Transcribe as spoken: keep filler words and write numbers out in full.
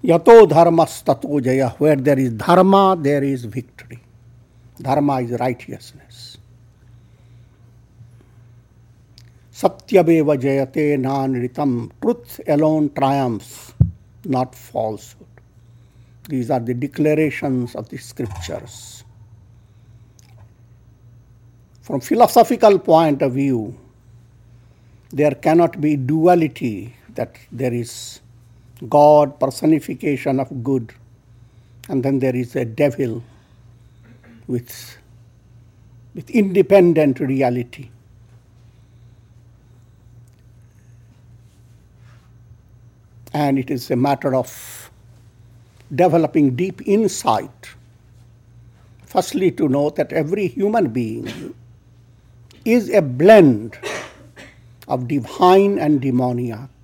Yato dharmastato jaya. Where there is dharma, there is victory. Dharma is righteousness. Satyameva jayate nanritam. Truth alone triumphs, not falsehood. These are the declarations of the scriptures. From philosophical point of view, there cannot be duality, that there is God, personification of good, and then there is a devil with, with independent reality. And it is a matter of developing deep insight. Firstly, to know that every human being is a blend of divine and demoniac.